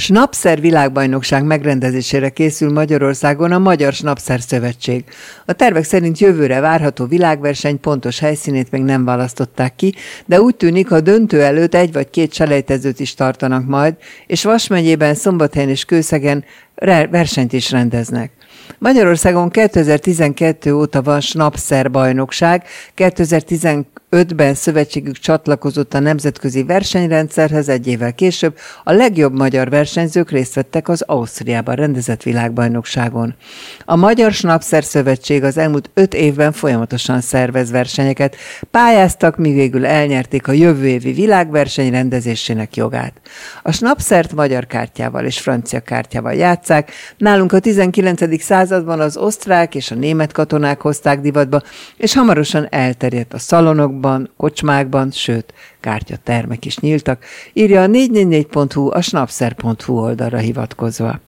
Snapszer világbajnokság megrendezésére készül Magyarországon a Magyar Snapszer Szövetség. A tervek szerint jövőre várható világverseny pontos helyszínét még nem választották ki, de úgy tűnik, a döntő előtt egy vagy két selejtezőt is tartanak majd, és Vas megyében, Szombathelyen és Kőszegen versenyt is rendeznek. Magyarországon 2012 óta van Snapszer bajnokság, 2015-ben szövetségük csatlakozott a nemzetközi versenyrendszerhez, egy évvel később a legjobb magyar versenyzők részt vettek az Ausztriában rendezett világbajnokságon. A Magyar Snapszer Szövetség az elmúlt 5 évben folyamatosan szervez versenyeket, pályáztak, míg végül elnyerték a jövő évi világverseny rendezésének jogát. A Snapszert magyar kártyával és francia kártyával játsszák, nálunk a 19. században az osztrák és a német katonák hozták divatba, és hamarosan elterjedt a szalonokban, kocsmákban, sőt, kártyatermek is nyíltak, írja a 444.hu a snapszer.hu oldalra hivatkozva.